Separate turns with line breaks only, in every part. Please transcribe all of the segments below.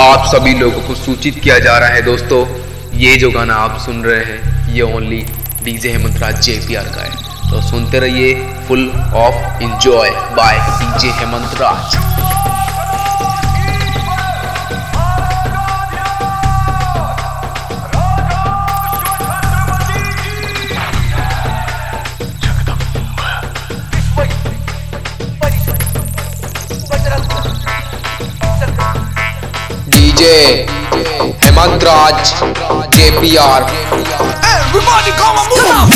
आप सभी लोगों को सूचित किया जा रहा है दोस्तों, ये जो गाना आप सुन रहे हैं ये only DJ Hemant Raj JPR का है। तो सुनते रहिए full of enjoy by DJ Hemant Raj. DJ Hemant Raj JPR।
Everybody come on, move!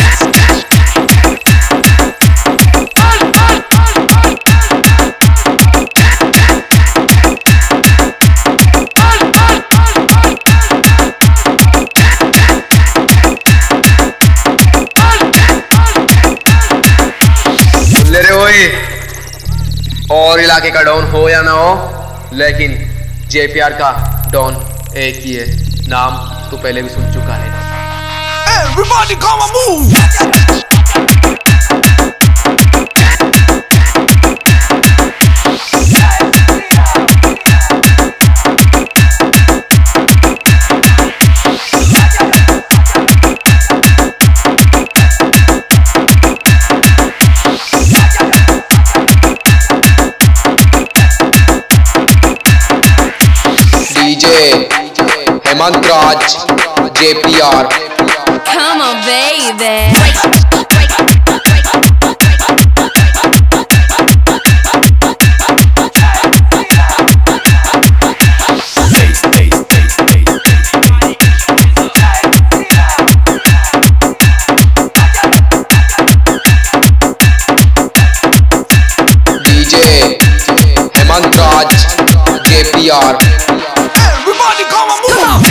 ले रहे हो ये और इलाके का डॉन हो या ना हो, लेकिन JPR का डॉन एक ही है, नाम तो पहले भी सुन चुका है।
Everybody come on, move!
DJ Hemant Raj JPR।
Come on, baby.
DJ Hemant Raj JPR।
Everybody come on, move!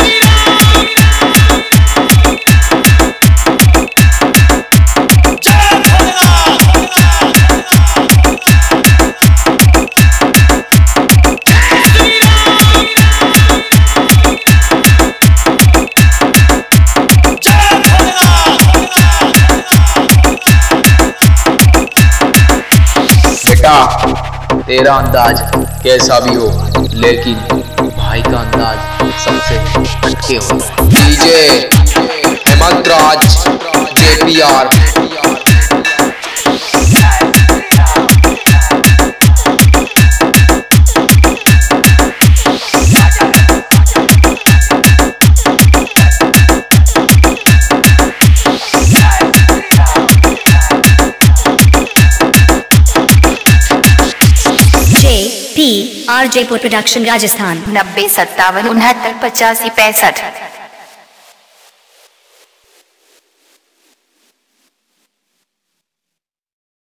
बेटा तेरा अंदाज कैसा भी हो, लेकिन भाई का अंदाज सबसे हटके हो। DJ Hemant Raj JPR।
JPR Jaipur production Rajasthan
90 57 69 85 65।